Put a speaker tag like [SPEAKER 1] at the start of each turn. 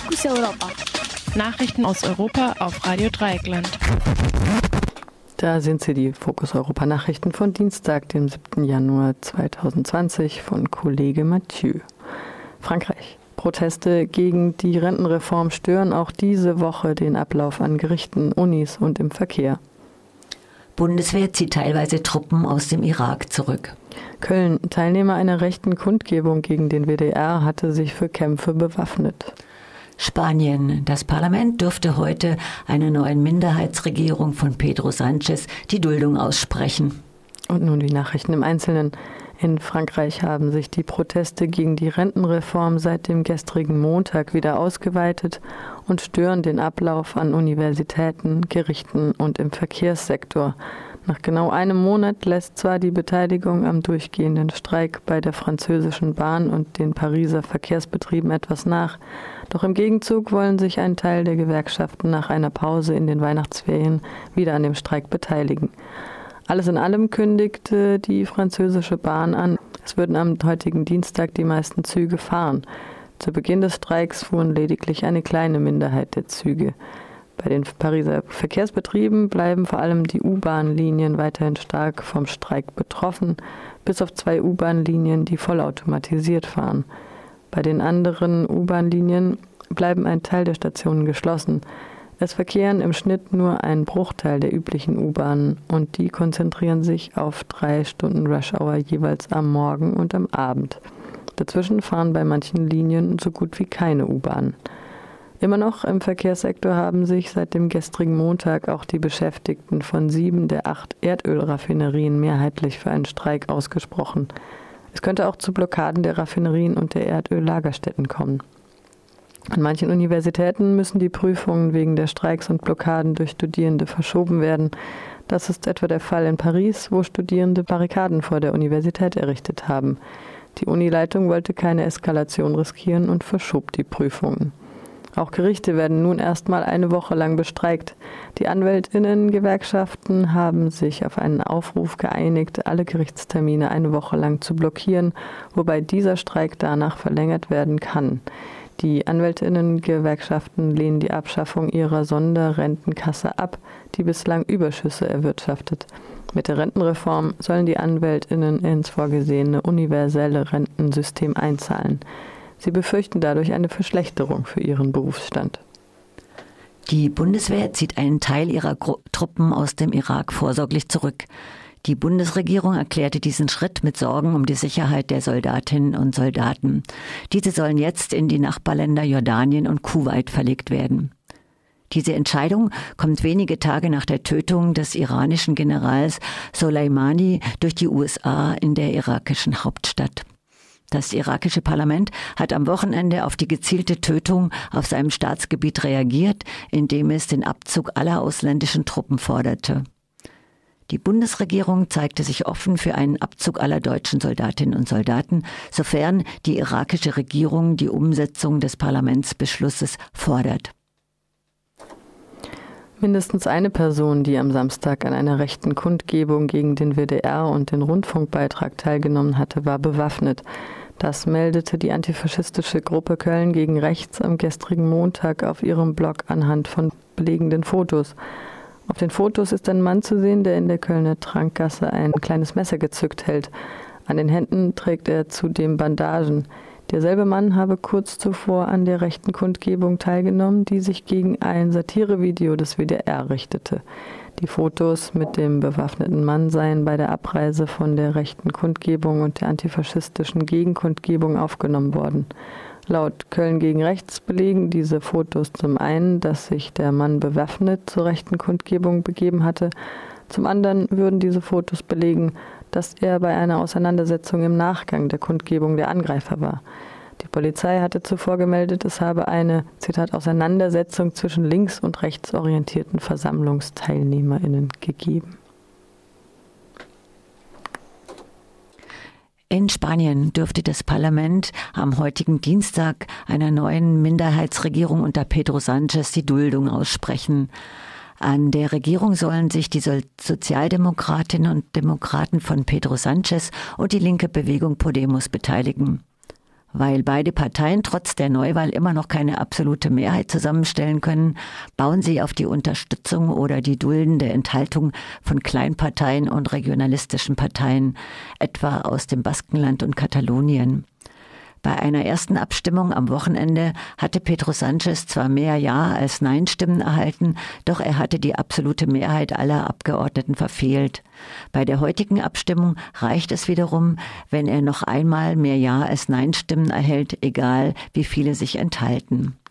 [SPEAKER 1] Fokus Europa.
[SPEAKER 2] Nachrichten aus Europa auf Radio Dreieckland.
[SPEAKER 3] Da sind sie, die Fokus Europa Nachrichten von Dienstag, dem 7. Januar 2020 von Kollege Mathieu. Frankreich. Proteste gegen die Rentenreform stören auch diese Woche den Ablauf an Gerichten, Unis und im Verkehr.
[SPEAKER 4] Bundeswehr zieht teilweise Truppen aus dem Irak zurück.
[SPEAKER 3] Köln. Teilnehmer einer rechten Kundgebung gegen den WDR hatte sich für Kämpfe bewaffnet.
[SPEAKER 4] Spanien. Das Parlament dürfte heute einer neuen Minderheitsregierung von Pedro Sánchez die Duldung aussprechen.
[SPEAKER 3] Und nun die Nachrichten im Einzelnen. In Frankreich haben sich die Proteste gegen die Rentenreform seit dem gestrigen Montag wieder ausgeweitet und stören den Ablauf an Universitäten, Gerichten und im Verkehrssektor. Nach genau einem Monat lässt zwar die Beteiligung am durchgehenden Streik bei der französischen Bahn und den Pariser Verkehrsbetrieben etwas nach, doch im Gegenzug wollen sich ein Teil der Gewerkschaften nach einer Pause in den Weihnachtsferien wieder an dem Streik beteiligen. Alles in allem kündigte die französische Bahn an, es würden am heutigen Dienstag die meisten Züge fahren. Zu Beginn des Streiks fuhren lediglich eine kleine Minderheit der Züge. Bei den Pariser Verkehrsbetrieben bleiben vor allem die U-Bahn-Linien weiterhin stark vom Streik betroffen, bis auf 2 U-Bahn-Linien, die vollautomatisiert fahren. Bei den anderen U-Bahn-Linien bleiben ein Teil der Stationen geschlossen. Es verkehren im Schnitt nur ein Bruchteil der üblichen U-Bahnen und die konzentrieren sich auf 3 Stunden Rush-Hour jeweils am Morgen und am Abend. Dazwischen fahren bei manchen Linien so gut wie keine U-Bahnen. Immer noch im Verkehrssektor haben sich seit dem gestrigen Montag auch die Beschäftigten von 7 der 8 Erdölraffinerien mehrheitlich für einen Streik ausgesprochen. Es könnte auch zu Blockaden der Raffinerien und der Erdöllagerstätten kommen. An manchen Universitäten müssen die Prüfungen wegen der Streiks und Blockaden durch Studierende verschoben werden. Das ist etwa der Fall in Paris, wo Studierende Barrikaden vor der Universität errichtet haben. Die Unileitung wollte keine Eskalation riskieren und verschob die Prüfungen. Auch Gerichte werden nun erstmal eine Woche lang bestreikt. Die Anwältinnen-Gewerkschaften haben sich auf einen Aufruf geeinigt, alle Gerichtstermine eine Woche lang zu blockieren, wobei dieser Streik danach verlängert werden kann. Die Anwältinnen-Gewerkschaften lehnen die Abschaffung ihrer Sonderrentenkasse ab, die bislang Überschüsse erwirtschaftet. Mit der Rentenreform sollen die Anwältinnen ins vorgesehene universelle Rentensystem einzahlen. Sie befürchten dadurch eine Verschlechterung für ihren Berufsstand.
[SPEAKER 4] Die Bundeswehr zieht einen Teil ihrer Truppen aus dem Irak vorsorglich zurück. Die Bundesregierung erklärte diesen Schritt mit Sorgen um die Sicherheit der Soldatinnen und Soldaten. Diese sollen jetzt in die Nachbarländer Jordanien und Kuwait verlegt werden. Diese Entscheidung kommt wenige Tage nach der Tötung des iranischen Generals Soleimani durch die USA in der irakischen Hauptstadt. Das irakische Parlament hat am Wochenende auf die gezielte Tötung auf seinem Staatsgebiet reagiert, indem es den Abzug aller ausländischen Truppen forderte. Die Bundesregierung zeigte sich offen für einen Abzug aller deutschen Soldatinnen und Soldaten, sofern die irakische Regierung die Umsetzung des Parlamentsbeschlusses fordert.
[SPEAKER 3] Mindestens eine Person, die am Samstag an einer rechten Kundgebung gegen den WDR und den Rundfunkbeitrag teilgenommen hatte, war bewaffnet. Das meldete die antifaschistische Gruppe Köln gegen Rechts am gestrigen Montag auf ihrem Blog anhand von belegenden Fotos. Auf den Fotos ist ein Mann zu sehen, der in der Kölner Trankgasse ein kleines Messer gezückt hält. An den Händen trägt er zudem Bandagen. Derselbe Mann habe kurz zuvor an der rechten Kundgebung teilgenommen, die sich gegen ein Satirevideo des WDR richtete. Die Fotos mit dem bewaffneten Mann seien bei der Abreise von der rechten Kundgebung und der antifaschistischen Gegenkundgebung aufgenommen worden. Laut Köln gegen Rechts belegen diese Fotos zum einen, dass sich der Mann bewaffnet zur rechten Kundgebung begeben hatte. Zum anderen würden diese Fotos belegen, dass er bei einer Auseinandersetzung im Nachgang der Kundgebung der Angreifer war. Die Polizei hatte zuvor gemeldet, es habe eine, Zitat, Auseinandersetzung zwischen links- und rechtsorientierten VersammlungsteilnehmerInnen gegeben.
[SPEAKER 4] In Spanien dürfte das Parlament am heutigen Dienstag einer neuen Minderheitsregierung unter Pedro Sánchez die Duldung aussprechen. An der Regierung sollen sich die Sozialdemokratinnen und Demokraten von Pedro Sánchez und die linke Bewegung Podemos beteiligen. Weil beide Parteien trotz der Neuwahl immer noch keine absolute Mehrheit zusammenstellen können, bauen sie auf die Unterstützung oder die duldende Enthaltung von Kleinparteien und regionalistischen Parteien, etwa aus dem Baskenland und Katalonien. Bei einer ersten Abstimmung am Wochenende hatte Pedro Sánchez zwar mehr Ja- als Nein-Stimmen erhalten, doch er hatte die absolute Mehrheit aller Abgeordneten verfehlt. Bei der heutigen Abstimmung reicht es wiederum, wenn er noch einmal mehr Ja- als Nein-Stimmen erhält, egal wie viele sich enthalten.